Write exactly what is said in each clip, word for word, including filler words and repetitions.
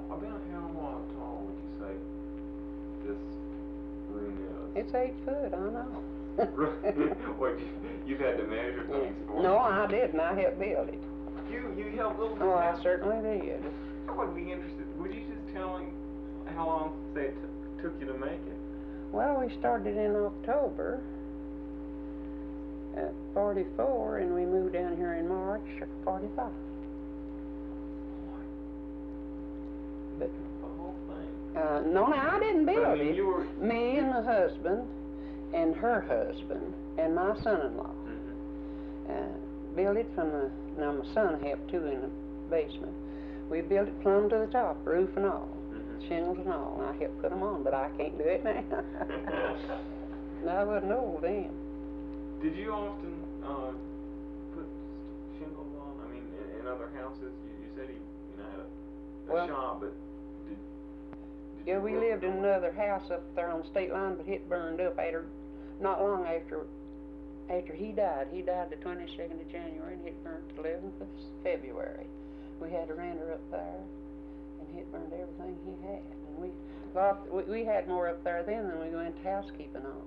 About how uh, tall would you say this room is? It's eight foot, I know. What, you've had to measure things for No, I didn't. I helped build it. You, you helped build this Oh, I house? certainly did. I would be interested. Would you just tell me how long, say, it t took you to make it? Well, we started in October at forty-four, and we moved down here in March of forty-five. But, The whole thing? uh, no, now I didn't build But, I mean, it. you were... Me and the husband, and her husband, and my son-in-law. Mm-hmm. Uh, built it from the, now my son helped too in the basement. We built it plumb to the top, roof and all, Mm-hmm. shingles and all, and I helped put them on, but I can't do it now. And I wasn't old then. Did you often uh, put shingles on? I mean, in, in other houses, you, you said he, you know, had a, a Well, shop, but did, did yeah, you we work lived with in them? another house up there on the state line, but it burned up after, not long after, after he died. He died the twenty-second of January, and it burned the eleventh of February. We had a renter up there, and it burned everything he had. And we, got, we, we had more up there then than we went to housekeeping on.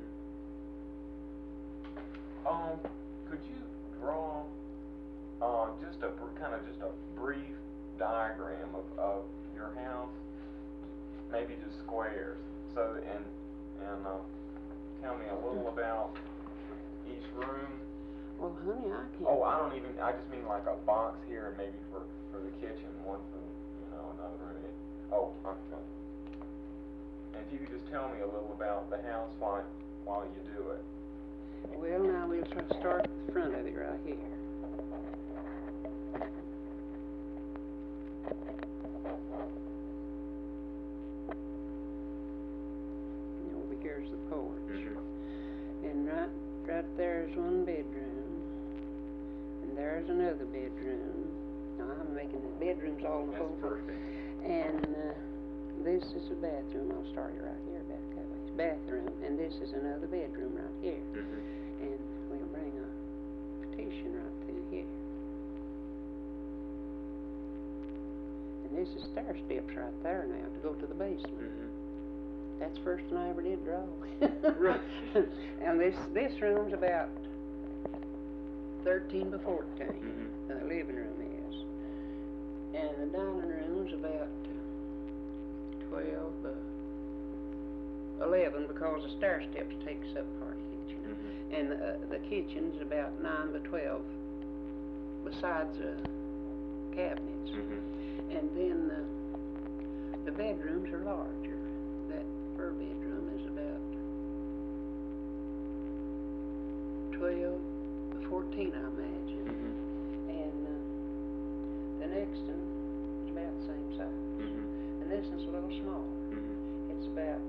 Mm-hmm. Um, could you draw uh, just a kind of just a brief diagram of, of your house? Maybe just squares. So and and uh, tell me a little about each room. Well, honey, I can't. Oh, I don't even. I just mean like a box here, and maybe for for the kitchen, one for you know another room. It, oh, okay. And if you could just tell me a little about the house while while you do it. Well, now we'll try to start at the front of it right here. And over here's the porch. Mm-hmm. And right, right there's one bedroom. And there's another bedroom. Now I'm making the bedrooms all in the That's whole perfect. And uh, this is a bathroom. I'll start it right here, back that way. It's bathroom, and this is another bedroom right here. Mm-hmm. And we'll bring a partition right through here. And this is stair steps right there now to go to the basement. Mm-hmm. That's the first one I ever did draw. Right. And this this room's about thirteen by fourteen. Mm-hmm. The living room is. And the dining room's about twelve by eleven because the stair steps takes up part of the kitchen. Mm-hmm. And the, uh, the kitchen's about nine by twelve besides the cabinets. Mm-hmm. And then the, the bedrooms are larger. That her bedroom is about twelve by fourteen, I imagine. Mm-hmm. And uh, the next one is about the same size. Mm-hmm. And this one's a little smaller. Mm-hmm. It's about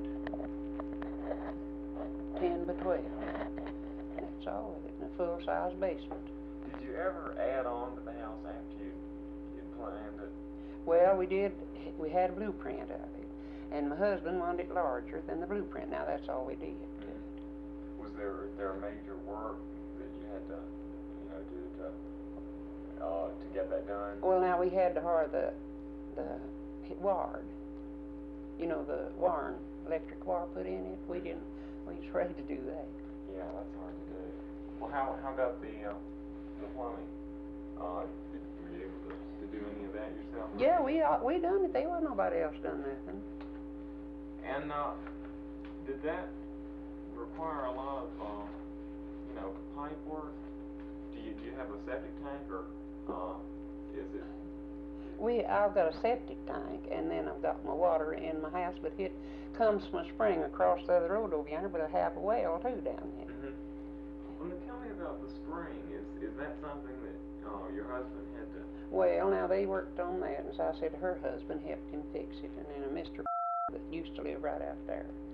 ten by twelve. That's all of it in a full-size basement. Did you ever add on to the house after you you planned it? Well, we did, we had a blueprint of it. And my husband wanted it larger than the blueprint. Now, that's all we did. Was there there major work that you had to you know do to uh, to get that done? Well, now, we had to hire the, the ward. You know, the wiring, electric wire put in it. We didn't, we was afraid to do that. Yeah, that's hard to do. Well, how how about the uh, the plumbing? Uh, did, were you able to, to do any of that yourself? Yeah, we uh, we done it. There wasn't nobody else done nothing. And uh, did that require a lot of uh, you know pipe work? Do you do you have a septic tank or uh, is it? We, I've got a septic tank, and then I've got my water in my house, but it comes from a spring across the other road over yonder, but I have a well too down there. Mm-hmm. Well, now tell me about the spring. Is is that something that uh, your husband had to? Well, now they worked on that, and so I said her husband helped him fix it, and then a Mister that used to live right out there.